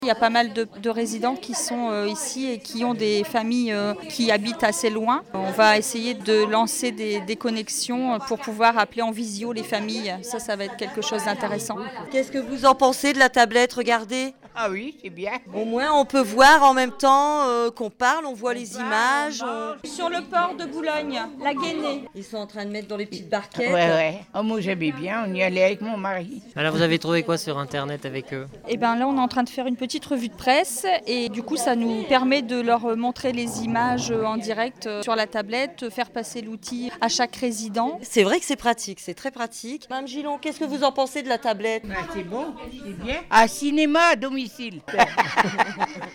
Il y a pas mal de résidents qui sont ici et qui ont des familles qui habitent assez loin. On va essayer de lancer des connexions pour pouvoir appeler en visio les familles. Ça va être quelque chose d'intéressant. Qu'est-ce que vous en pensez de la tablette? Regardez. Ah oui, c'est bien. Au moins, on peut voir en même temps qu'on parle, on voit les images. Sur le port de Boulogne, la Guénée. Ils sont en train de mettre dans les petites barquettes. Ouais. Oh, moi j'aimais bien, on y allait avec mon mari. Alors vous avez trouvé quoi sur internet avec eux? Et bien là, on est en train de faire une petite revue de presse et du coup, ça nous permet de leur montrer les images en direct sur la tablette, faire passer l'outil à chaque résident. C'est vrai que c'est pratique, c'est très pratique. Mme Gillon, qu'est-ce que vous en pensez de la tablette? C'est bon, c'est bien. À cinéma à domicile.